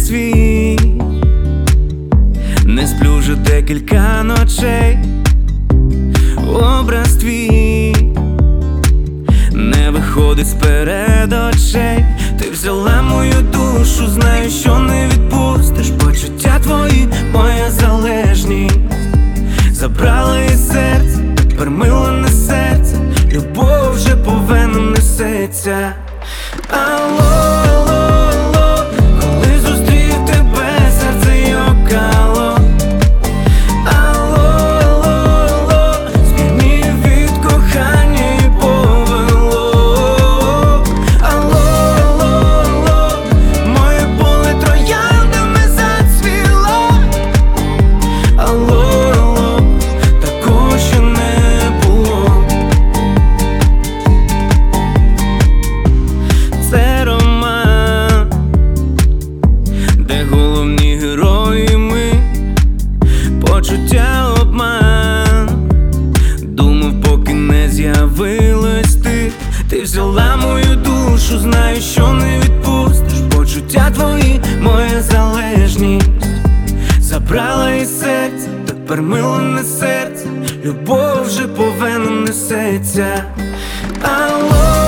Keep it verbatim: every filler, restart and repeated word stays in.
твій, не сплю вже декілька ночей. Образ твій не виходить з-перед очей. Ти взяла мою душу, знаю, що не відпустиш. Почуття твої, моя залежність, забрала із серця, тепер мило серце, любов вже по венам несеться. Алло, алло, алло, коли зустрів тебе, серце йокало. Алло, алло, алло, звільнив від кохання і повело. Алло, алло, алло, моє поле трояндами зацвіло. Алло, алло, такого ще не було. Це роман, де головні герої ми, почуття обман. Думав, поки не з'явилась ти. Ти взяла мою душу, знаю, що не відпустиш. Почуття твої, моя залежність, забрала із серця, тепер мило серце, любов вже по венам несеться. Алло.